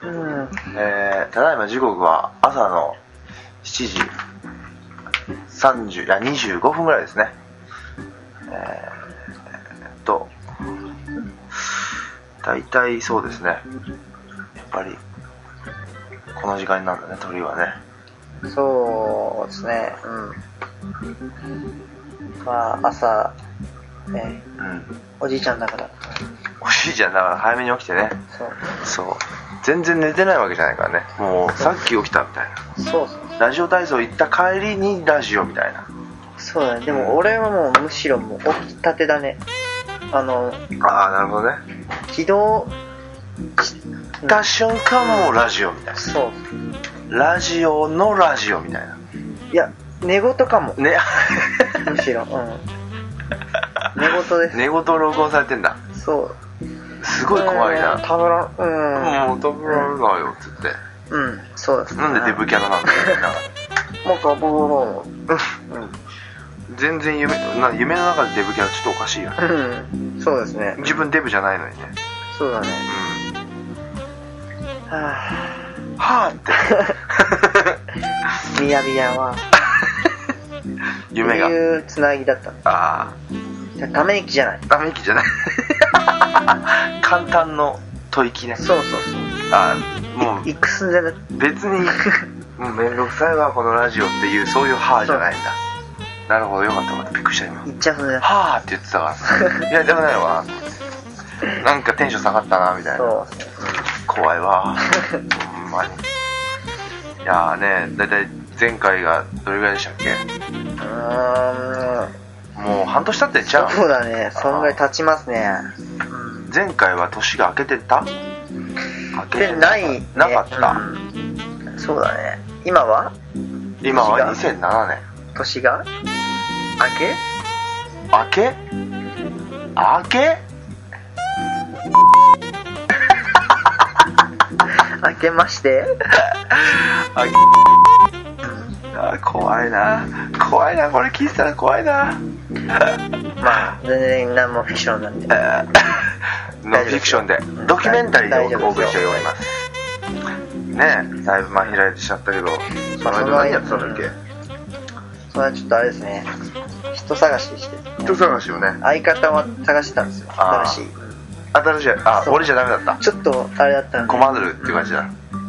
ただいま時刻は朝の7時25分ぐらいですね。大体そうですね。やっぱりこの時間になるんだね、鳥はね。 そうですね。まあ朝ね、おじいちゃんだから。 おじいちゃんだから早めに起きてね。そう。全然寝てないわけじゃないからね。もうさっき起きたみたいな。 そう。 ラジオ体操行った帰りにラジオみたいな。 そうだね。でも俺はもうむしろもう起きたてだね。 なるほどね。 起動した瞬間もうラジオみたいな。 そう。 ラジオのラジオみたいな。 いや、寝言かも。 ね。 むしろ、寝言です。 寝言録音されてんだ。 そう。 すごい怖いな。 食べらもう食べられないよっつって。 そうですね。 なんでデブキャラなんだよ。 もう食べられない。 全然夢の中でデブキャラちょっとおかしいよね。 そうですね。 自分デブじゃないのにね。 そうだね。 はぁってみやびやは夢がそういうつなぎだったんだ。ため息じゃない。 ため息じゃない簡単の吐息ね。 そうもういくすんじゃな別にもうめんどくさいわこのラジオっていうそういうはぁじゃないんだ。なるほど、よかった。びっくりした今。 言っちゃうね。 はぁって言ってたからいやでもないわなんかテンション下がったなみたいな。 そう怖いわほんまに。いやね、だいたい前回がどれぐらいでしたっけ。もう半年経ってんちゃう。 そうだね、そんぐらい経ちますね。 前回は年が明けてた？明けてない、ね、 なかった、 そうだね。今は 2007年。 年が明け明けまして怖いなこれ聞いてたら怖いなまあ全然何もフィクションなんでノンフィクションでドキュメンタリーでお送りしておりますね。えだいぶ間開いてしちゃったけど、その間何やってたんだっけ。 それはちょっとあれですね、人探しして人探しをね、 相方を探してたんですよ。新しい俺じゃダメだった。 ちょっとあれだったんで困るっていう感じだ。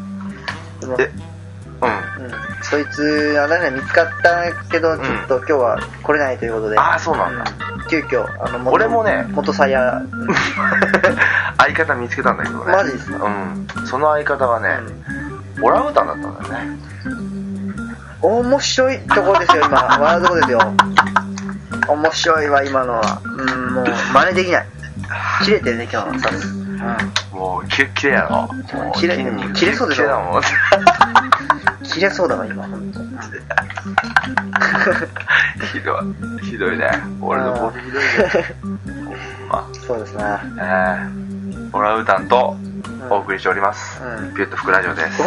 そいつ見つかったけどちょっと今日は来れないということで。 そうなんだ。 急遽俺もね元さや相方見つけたんだけどね。 マジですか。 その相方はね、オランウータンだったんだよね。 面白いところですよ今。笑うとこですよ。面白いわ今のは。もう真似できない。切れてるね今日のさ。 もうキレッキレやろ。 切れそうでしょ。切れそうだわ今本当。 ひどいね。俺のボケひどいね。 そうですね。 オランウータンとお送りしております。ピュッと吹くラジオです。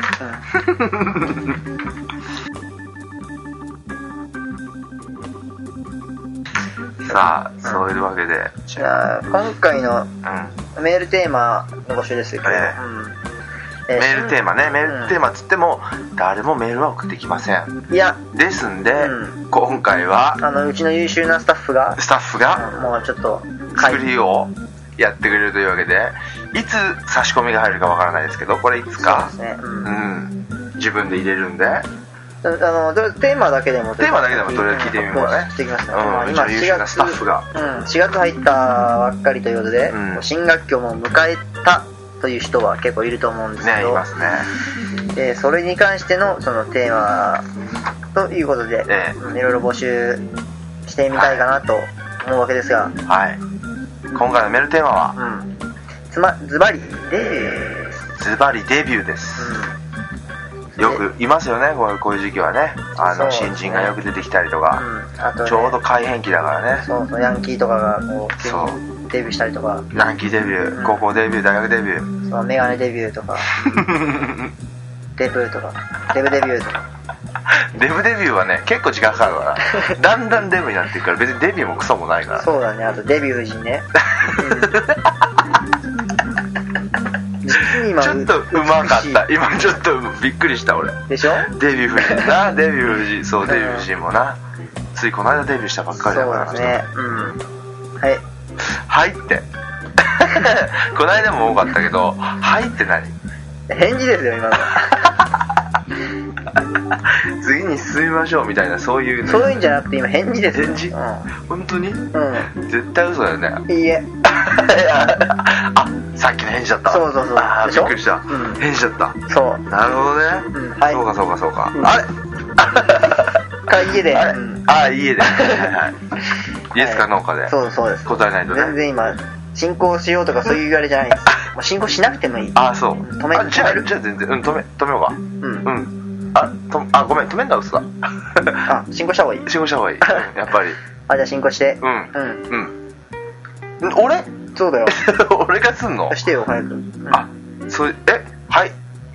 さあ、そういうわけで、 じゃあ今回のメールテーマの募集ですけど、 メールテーマね、メールテーマっつっても誰もメールは送ってきません。 いやですんで、今回はうちの優秀なスタッフがもうちょっと作りをやってくれるというわけで、いつ差し込みが入るかわからないですけど、これいつか自分で入れるんで、 テーマだけでもとりあえず聞いてみようかね。 してきましたね。 今4 月入ったばっかりということで、新学期をもう迎えたという人は結構いると思うんですけど、 いますね。 それに関してのそのテーマということで、いろいろ募集してみたいかなと思うわけですが、 今回のメールテーマは、 ズバリデビューです。よくいますよね、こういう時期はね。新人がよく出てきたりとか、ちょうど改変期だからね。 そうヤンキーとかがこう急にデビューしたりとか、 ヤンキーデビュー、高校デビュー、大学デビュー、 メガネデビューとかデブとかデブデビューとか。 デブデビューはね結構時間かかるからだんだんデブになっていくから、別にデビューもクソもないから。 そうだね。あとデビュー時ね実に今ちょっとうまかった。今ちょっとびっくりした俺。 でしょ？ デヴィ夫人な、デヴィ夫人、そう、デヴィ夫人もな、ついこの間デビューしたばっかりだから。 そうですね。はい。 はいって。この間も多かったけど、はいって何？ 返事ですよ今の。 次に進みましょうみたいな、そういう、 そういうんじゃなくて今返事ですよ。 返事？本当に？絶対嘘だよね。 いいえ。 あ、さっきの返事だった。 そうそうそう。 あ、びっくりした。返事だった。 そう。 なるほどね。はい。そうか。あれ？ 家で。 家で。イエスかノーかで。 そうです。 答えないとね。 全然今進行しようとかそういう言われじゃないです。もう進行しなくてもいい。 あ、そう。 止める。 じゃあ全然止めようか。ごめん、止めんだ嘘だ。 進行した方がいい。 進行した方がいい。やっぱり。 じゃあ進行して。 俺？ そうだよ。 俺がすんの？ してよ早く。 はい。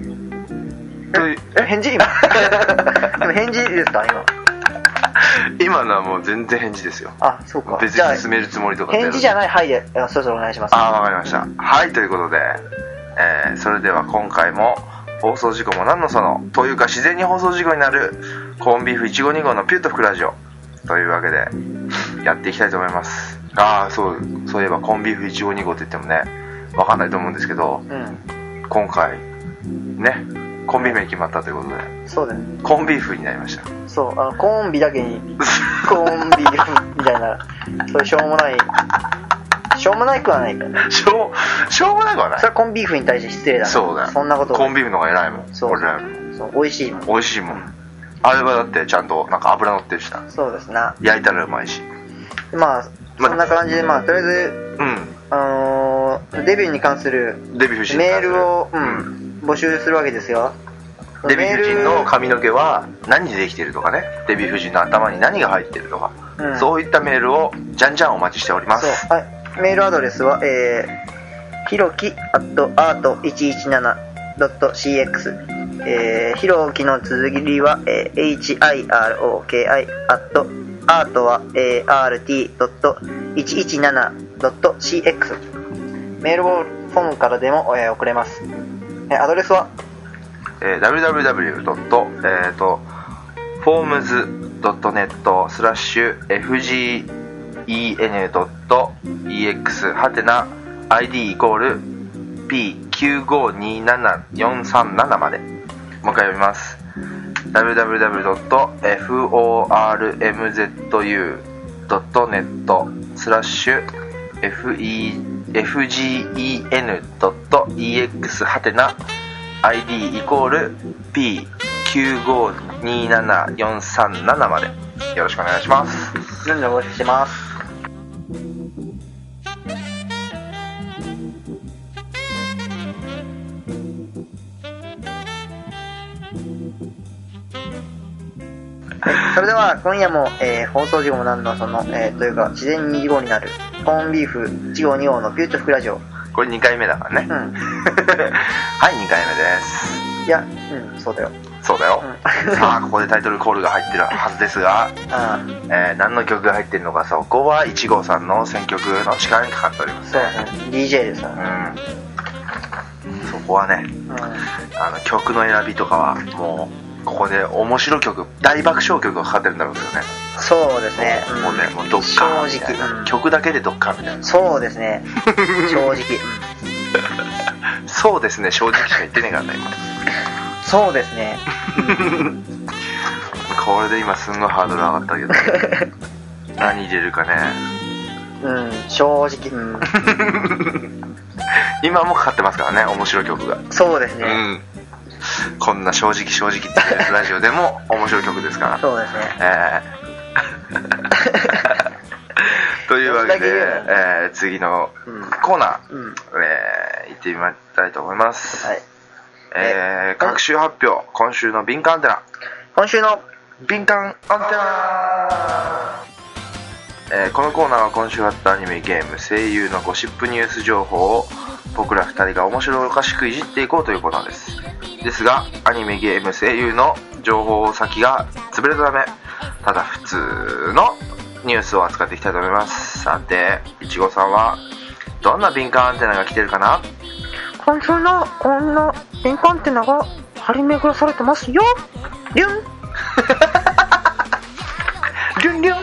返事今。でも返事ですか今。 今のはもう全然返事ですよ。 そうか。 別に進めるつもりとか。 返事じゃないはいで、そろそろお願いします。 わかりました。はい、ということで、それでは今回も放送事故も何のそのというか自然に放送事故になるコンビーフ152号のピュッと吹くラジオというわけでやっていきたいと思います。そういえばコンビーフ152号って言ってもね分かんないと思うんですけど、今回ねコンビ名決まったということで、 そうです。 コンビーフになりました。 そう、コンビだけにコンビーフみたいな、そういうしょうもないくはないからね。 しょうもないくはない。 それはコンビーフに対して失礼だな。 そうだよ。 そんなこと。 コンビーフの方が偉いもん。 そう。 俺らよりも。 そう、美味しいもん。 美味しいもん。あれはだってちゃんとなんか油乗ってるしな。 そうですな。 焼いたらうまいし。 そんな感じでとりあえずデビューに関するメールを募集するわけですよ。 デヴィ夫人の髪の毛は何でできてるとかね、デヴィ夫人の頭に何が入ってるとか、そういったメールをじゃんじゃんお待ちしております。 メールアドレスはひろき@art117.cx、ひろきの綴りはhiroki art は art.117.cx、 メールフォームからでも送れます。アドレスは www.forms.net/fgene.ex-id=p952743 まで。もう一回読みます。www.forms.net/fgene.ex-id=p952743 までよろしくお願いします。 お願いします。それでは今夜も、放送事故もなんのその、というか自然に事故になるコンビーフ1号2号のピュート吹くラジオ、 これ2回目だからね。はい、2回目です。 いや、そうだよ。 さあここでタイトルコールが入ってるはずですが、何の曲が入ってるのか、そこは1号さんの選曲の力にかかっておりますね。 そうですね、 DJ ですから、 そこはね、曲の選びとかはもうここで面白曲、大爆笑曲がかかってるんだろうけどね。 そうですね。 もうね、もうドッカーンみたいな、曲だけでドッカーンみたいな。 そうですね。正直。 そうですね、正直しか言ってねえからね今。 そうですね。 これで今すんごいハードル上がったけど、何入れるかね。 正直。 今もかかってますからね、面白い曲が。 そうですね。 こんな正直って言ってるラジオでも面白い曲ですから。 そうですね。 というわけで、次のコーナー、行ってみたいと思います。各週発表、今週の敏感アンテナ。 今週の敏感アンテナ。このコーナーは今週あったアニメ、ゲーム、声優のゴシップニュース情報を僕ら2人が面白おかしくいじっていこうというコーナーです。ですが、アニメ、ゲーム、声優の情報先が潰れたため、ただ普通のニュースを扱っていきたいと思います。さて、いちごさんはどんな敏感アンテナが来てるかな？ 今週のこんな電化アンテナが張り巡らされてますよ。リュンリュンリュン、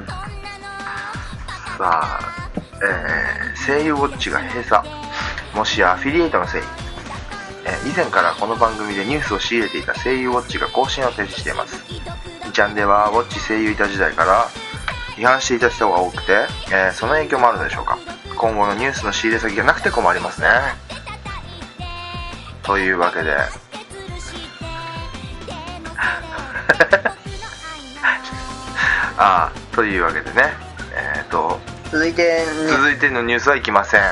さあ、声優ウォッチが閉鎖、もしやアフィリエイトのせい。以前からこの番組でニュースを仕入れていた声優ウォッチが更新を停止しています。2ちゃんではウォッチ声優いた時代から批判していた人が多くて、その影響もあるのでしょうか。今後のニュースの仕入れ先がなくて困りますね。というわけでというわけでね、 続いてのニュースはいきません。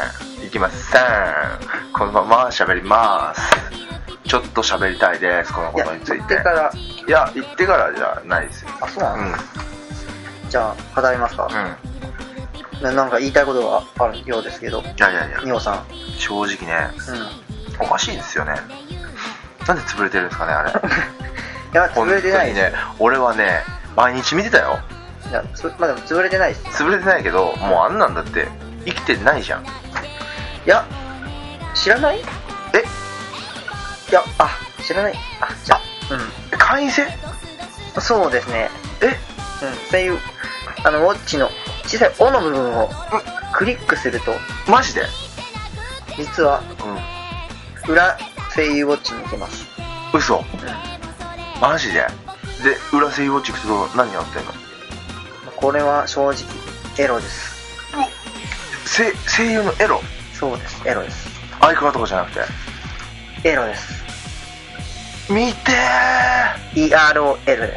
このまま喋ります。ちょっと喋りたいです、このことについて。 言ってからじゃないですよ。 あ、そうなの、じゃあ語りますか。なんか言いたいことがあるようですけど。いやニオさん、 正直ね、おかしいですよね。なんで潰れてるんですかね、あれ。 いや、潰れてないです。 ね、俺はね、毎日見てたよ。 いや、まあ、でも潰れてないです。 潰れてないけど、もうあんなんだって生きてないじゃん。 いや、知らない？いや、知らない。じゃあ、 会員制？ そうですね。声優、ウォッチの小さい「O」の部分をクリックすると、 マジで？ 実は、裏声優ウォッチに行けます。 嘘？マジで？で、裏声優ウォッチ行くと何やってんの？ これは正直エロです。 声優のエロ？ そうです、エロです。 アイコラとかじゃなくてエロです。 見てー EROL です。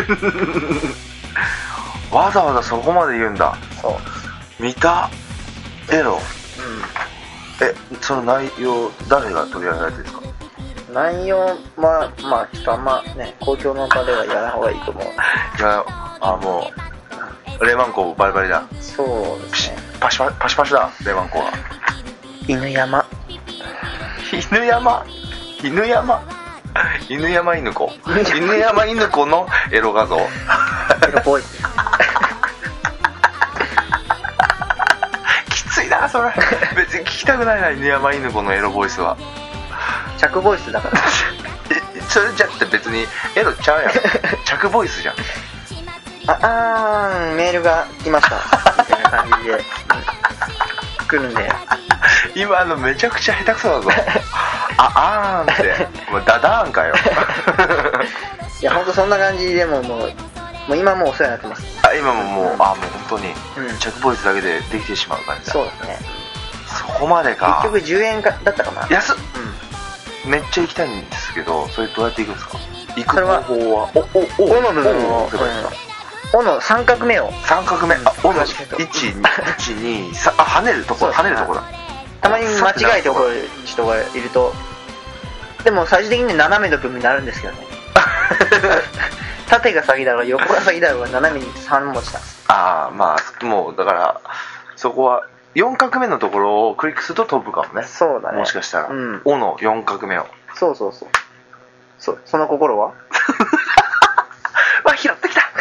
わざわざそこまで言うんだ。 そう見た。エロ。その内容誰が取り上げられてるんですか？ 内容はまあちょっとあんまね、公共の場では言わない方がいいと思う。 いや、もうレマンコバリバリだ。 そうですね。 パシパシだ、レマンコは。 犬山犬子のエロ画像。 エロボイス。 きついなそれ。別に聞きたくないな、犬山犬子のエロボイスは。 着ボイスだからそれじゃって別にエロちゃうやん。着ボイスじゃん。 メールが来ましたみたいな感じで、来るんで。 今めちゃくちゃ下手くそだぞ。ってもうダダーンかよ。 いや、ほんとそんな感じでもう今もうお世話になってます。 今ももう本当に着ボイスだけでできてしまう感じだ。 そうですね。 そこまでか。 結局10円だったかな。 安っ。めっちゃ行きたいんですけど、それどうやって行くんですか？行く方法はおの部分を、おの三角目を、 おの123、跳ねるとこだ。 たまに間違えて怒る人がいると、でも最終的に斜めの部分になるんですけどね。縦が先だろうが横が先だろうが斜めに3文字なんです。 まあもうだからそこは4画目のところをクリックすると飛ぶかもね。 そうだね。 もしかしたら、おの4画目を。 そう。その心は？ 拾ってきた。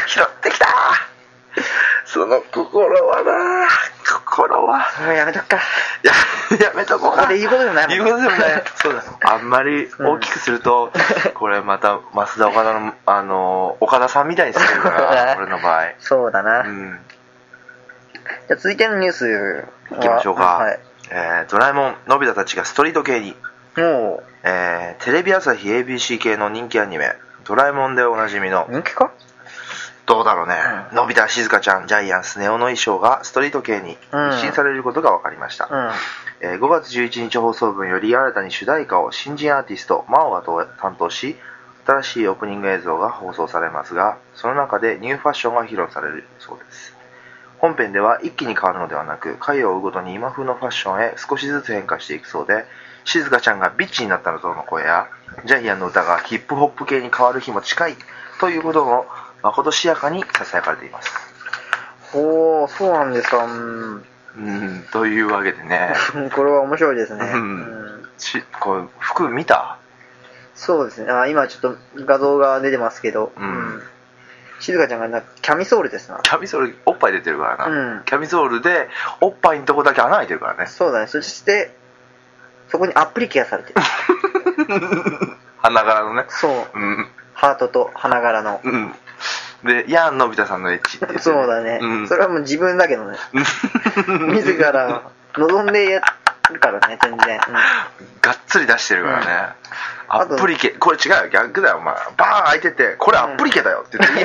その心はやめとくか。 やめとこうか。 これ言うことでもないもん。 そうだ。あんまり大きくすると、これまた増田岡田の岡田さんみたいにするから俺の場合。 そうだな。じゃあ続いてのニュースいきましょうか。ドラえもんのび太たちがストリート系に。テレビ朝日 ABC 系の人気アニメドラえもんでおなじみの。 人気か？ どうだろうね。のび太、しずかちゃん、ジャイアン、スネ夫の衣装がストリート系に一新されることが分かりました。5月11日放送分より新たに主題歌を新人アーティスト真央が担当し、新しいオープニング映像が放送されますが、その中でニューファッションが披露されるそうです。本編では一気に変わるのではなく、回を追うごとに今風のファッションへ少しずつ変化していくそうで、しずかちゃんがビッチになったのとの声や、ジャイアンの歌がヒップホップ系に変わる日も近いということもまことしやかにささやかれています。 そうなんですか。 というわけでね。 これは面白いですね。 これ服見た？ そうですね。今ちょっと画像が出てますけど、しずかちゃんがキャミソールですな。 キャミソールおっぱい出てるからな。キャミソールでおっぱいのとこだけ穴開いてるからね。 そうだね。そしてそこにアプリケアされてる。 花柄のね。 そう、 うん。 ハートと花柄の。 うん。で、のび太さんのエッチって言って、 そうだね、うん。それはもう自分だけどね。自ら望んでやるからね、全然。うん、 がっつり出してるからね。アプリケ、これ違うよ、逆だよ、お前。バーン開いてて、これアプリケだよって言っていい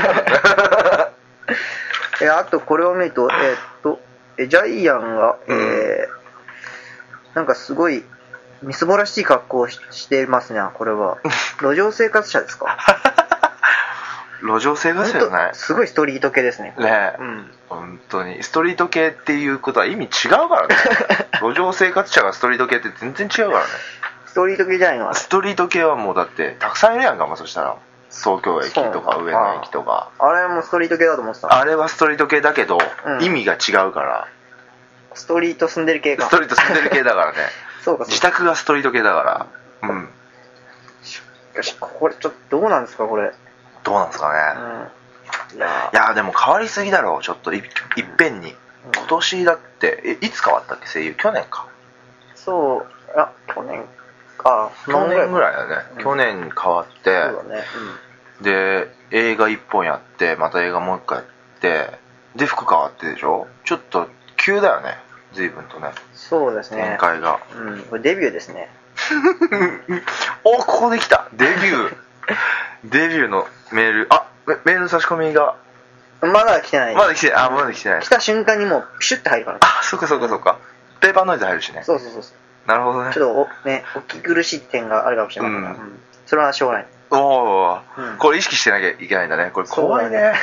やあとこれを見ると、ジャイアンが、なんかすごい、みすぼらしい格好をしてますね、これは。路上生活者ですか？ 路上生活者じゃない？ すごいストリート系ですね。 ねえ、うん、本当に。ストリート系っていうことは意味違うからね。路上生活者がストリート系って全然違うからね。 ストリート系じゃないの？ ストリート系はもうだって、たくさんいるやんか、そしたら。東京駅とか上野駅とか。 あれもストリート系だと思ってた。 あれはストリート系だけど、意味が違うから。 ストリート住んでる系か。 ストリート住んでる系だからね。 そうか。 自宅がストリート系だから。うん。 よし、これちょっとどうなんですか、これ。 どうなんですかね。いやでも変わりすぎだろう、ちょっといっぺんに。今年だって、いつ変わったっけ、声優？去年か。 そう、去年か。去年ぐらいだね。去年変わって、 そうだね。 で、映画1本やって、また映画もう1回やって、で、服変わってでしょ？ちょっと急だよね、随分とね。 そうですね。 展開が。 これデビューですね。 お、ここで来た。デビュー。デビューのメール。メールの差し込みが。 まだ来てない。 まだ来てない。 来た瞬間にもうピシュッて入るから。 そうか。ペーパーノイズ入るしね。 そう。 なるほどね。 ちょっとお聞き苦しい点があるかもしれないから。それはしょうがない。 おー、これ意識してなきゃいけないんだね。これ怖いね。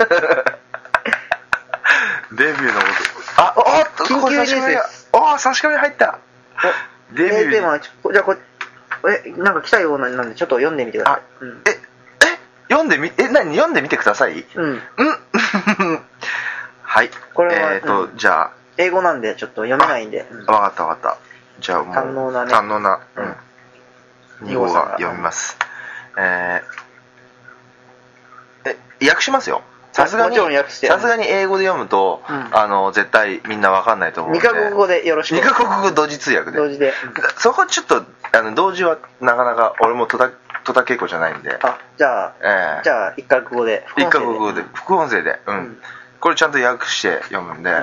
デビューのこと。 緊急ニュースです。 差し込み入った。デビュー。 じゃあなんか来たようなんで、ちょっと読んでみてください。 読んでみてください。はい。 これは、 じゃあ。 英語なんで、ちょっと読めないんで。 わかった。じゃあもう。 堪能な。 2号が読みます。訳しますよ。さすがに英語で読むと、絶対みんなわかんないと思うんで。 2カ国語でよろしく。 2カ国語同時通訳で。 同時で。 そこちょっと、同時はなかなか、俺も戸田恵子じゃないんで。 じゃあ、1カ国語で。 1カ国語で、副音声で。これちゃんと訳して読むんで。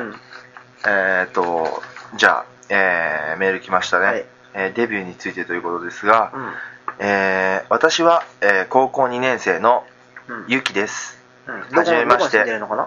じゃあ、メール来ましたね。デビューについてということですが、私は、高校2年生のゆきです。はじめまして。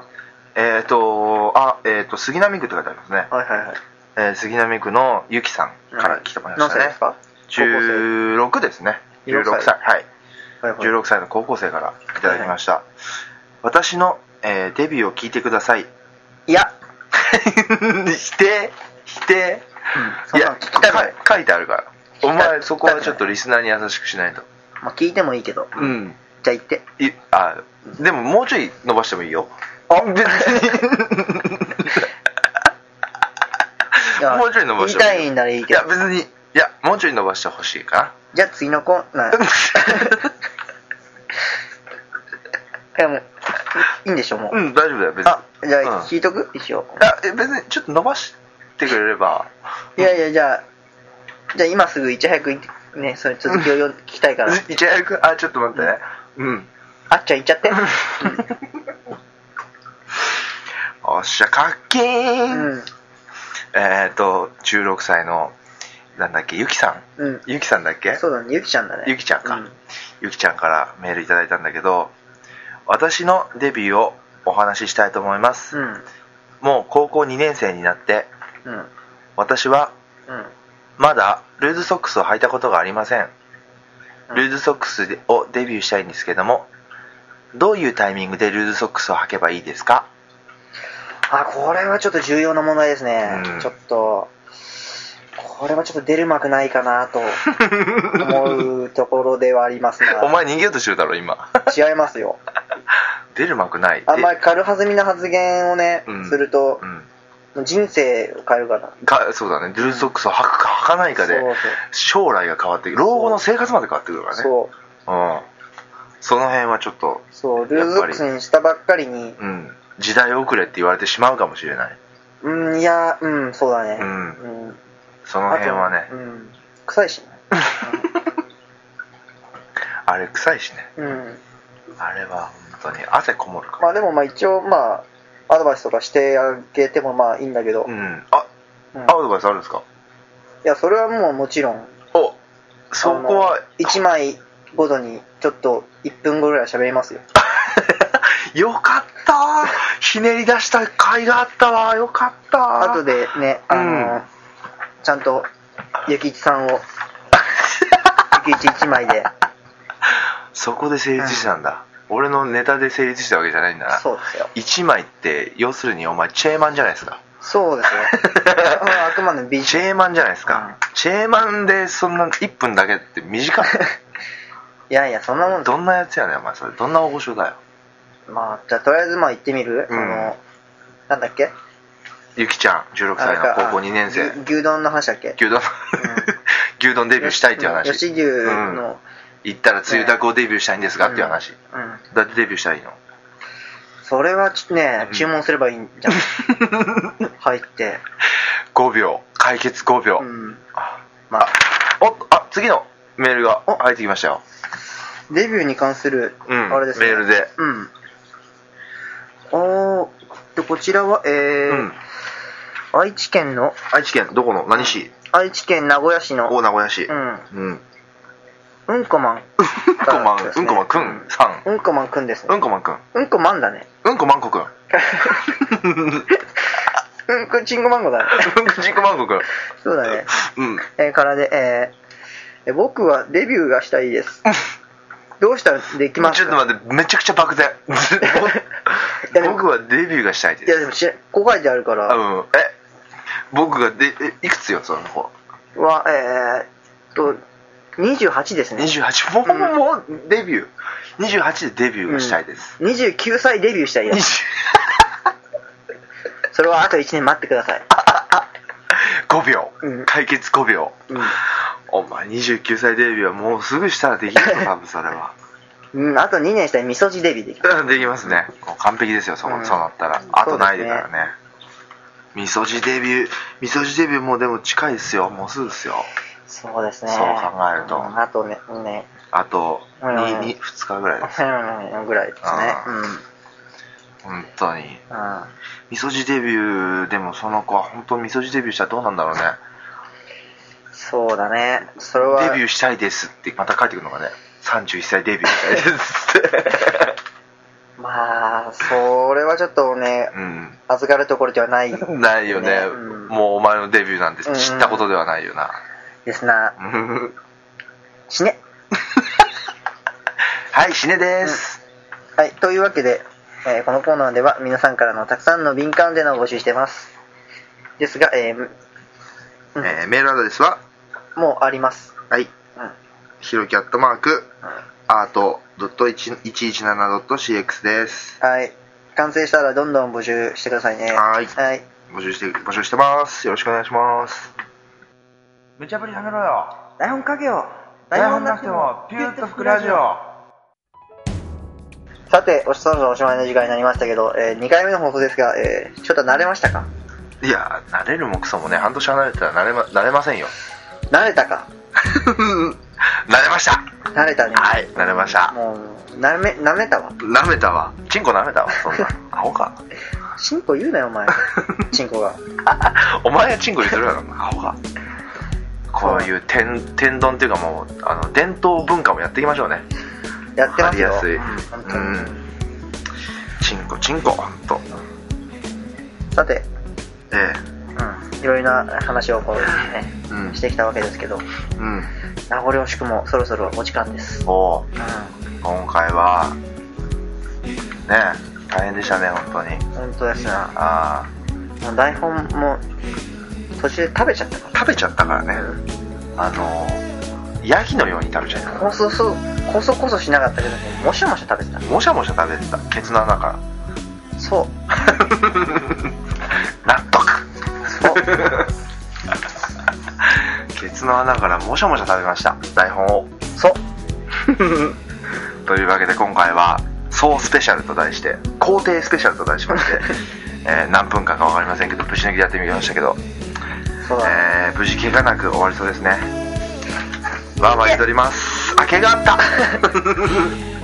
杉並区って書いてありますね。杉並区のゆきさんから来てもらいましたね。 何歳ですか ？16ですね。16歳。はい。16歳の高校生からいただきました。私の、デビューを聞いてください。 いや。 否定。いや、書いてあるから。お前そこはちょっとリスナーに優しくしないと。 聞いてもいいけど。じゃあ言って。 でももうちょい伸ばしてもいいよ。別に。もうちょい伸ばしてもいい。 言いたいんならいいけど。 いや別に。もうちょい伸ばしてほしいかな。 じゃあ次のコーナー。いやもういいんでしょもう。 大丈夫だよ別に。 じゃあ聞いとく一応。 別にちょっと伸ばしてくれれば。 いやじゃあ今すぐいち早くね、それ続きを聞きたいから。 いち早くちょっと待ってね。 あっちゃん言っちゃって。 おっしゃかっけー。16歳のなんだっけ、ゆきさん。ゆきさんだっけ？ そうだね、ゆきちゃんだね。 ゆきちゃんか。ゆきちゃんからメールいただいたんだけど、私のデビューをお話ししたいと思います。もう高校2年生になって、私は、まだルーズソックスを履いたことがありません。ルーズソックスをデビューしたいんですけども、どういうタイミングでルーズソックスを履けばいいですか？ これはちょっと重要な問題ですね。ちょっとこれはちょっと出る幕ないかなと思うところではありますが。 お前逃げようとしてるだろ今。 違いますよ。 出る幕ない。 あんまり軽はずみな発言をね、すると、人生を変えるから。 そうだね。ルーズソックスを履くか履かないかで将来が変わってくる。老後の生活まで変わってくるからね。その辺はちょっと。 そう、ルーズソックスにしたばっかりに。 時代遅れって言われてしまうかもしれない。 いや、そうだね。 その辺はね。 臭いしね。 あれ臭いしね。 うん。 あれは本当に汗こもるから。 まあでもまあ一応まあアドバイスとかしてあげてもまあいいんだけど。 うん。アドバイスあるんですか？ いや、それはもうもちろん。 お、そこは 1枚ごとにちょっと1分後ぐらい喋りますよ。 よかったー。ひねり出した甲斐があったわ。よかったー。 後でね、ちゃんとゆきいちさんをゆきいち1枚で。 そこで成立したんだ。俺のネタで成立したわけじゃないんだな。 そうですよ。 1枚って要するにお前チェーマンじゃないですか。 そうですよ。あくまで美チェーマンじゃないですか。チェーマンでそんな1分だけって短い。 いやいや、そんなもん。 どんなやつやねんお前それ。どんな大御所だよ。 まあじゃあとりあえずまあ行ってみる。なんだっけ、 ゆきちゃん16歳の高校2年生。 牛丼の話だっけ。 牛丼牛丼デビューしたいっていう話。 吉牛の、 行ったらつゆだくをデビューしたいんですかっていう話。だってデビューしたらいいの？ それはね、注文すればいいんじゃん。入って 5秒解決5秒。 まあ次のメールが入ってきましたよ。 デビューに関するあれですね、 メールで。 こちらは愛知県どこの何市？ 愛知県名古屋市の名古屋市。 うんこまんうんこまんくんさん。 うんこまんくんですね。 うんこまんくん。 うんこまんだね。 うんこまんこくん。 うんこちんこまんこだね。 うんこちんこまんこくん。 そうだね。からで僕はデビューがしたいです。どうしたらできますか？ ちょっと待って、めちゃくちゃ漠然。僕はデビューがしたいです。 いやでもこう書いてあるから。 僕がいくつよその子は28ですね。 28。もうデビュー28でデビューがしたいです。 29歳デビューしたいです。それはあと1年待ってください。 5秒、解決5秒。お前29歳デビューはもうすぐしたらできるよ多分それは。あと2年したらみそじデビューできる。 できますね。もう完璧ですよそうなったら。あとないでからね。みそじデビューもでも近いですよ。もうすぐですよ。 そうですね。 そう考えると。 あとね。 あと2日ぐらいです。 ぐらいですね。 本当に。みそじデビューでもその子は本当みそじデビューしたらどうなんだろうね。 そうだね。それはデビューしたいですってまた帰ってくるのがね。31歳デビューしたいですって。 まあそれはちょっとね、預かるところではないないよね。もうお前のデビューなんて知ったことではないよな。 ですな。死ね。 はい、死ねです。 はい、というわけで、このコーナーでは皆さんからのたくさんの敏感でのを募集してます。ですが、 メールアドレスはもうあります。 はい。ひろき@art.117.cx です。 はい。完成したらどんどん募集してくださいね。 はい。募集してます。よろしくお願いします。無茶ぶりやめろよ。 台本書けよ。 台本なくてもピューッと吹くラジオ。 さて、そろそろおしまいの時間になりましたけど、2回目の放送ですが、ちょっと慣れましたか？ いや、慣れるもクソもね、半年離れたら慣れませんよ。 慣れたか？ 慣れました。 慣れたね。 はい、慣れました。 もう舐めたわ。 舐めたわ。チンコ舐めたわ。そんなアホか。 チンコ言うなよお前。チンコが。 お前がチンコ言ってるやろ。アホか。こういう天丼っていうかもう伝統文化もやっていきましょうね。 やってますよ。 やりやすい。チンコほんと。 さて、いろいろな話をこうね、してきたわけですけど、名残惜しくもそろそろお時間です。 今回はね、大変でしたね本当に。 本当ですな。もう台本も途中で食べちゃったからね。 ヤギのように食べちゃった。 こそしなかったけど、もしゃもしゃ食べてた。 もしゃもしゃ食べてた。ケツの穴から。 そう。 納得。 そう。 ケツの穴からもしゃもしゃ食べました。台本を。 そう。 というわけで今回は総スペシャルと題して、皇帝スペシャルと題しまして、何分間か分かりませんけど、ぶち抜きでやってみましたけど、無事怪我なく終わりそうですね。 バーバー言っております。明けがあった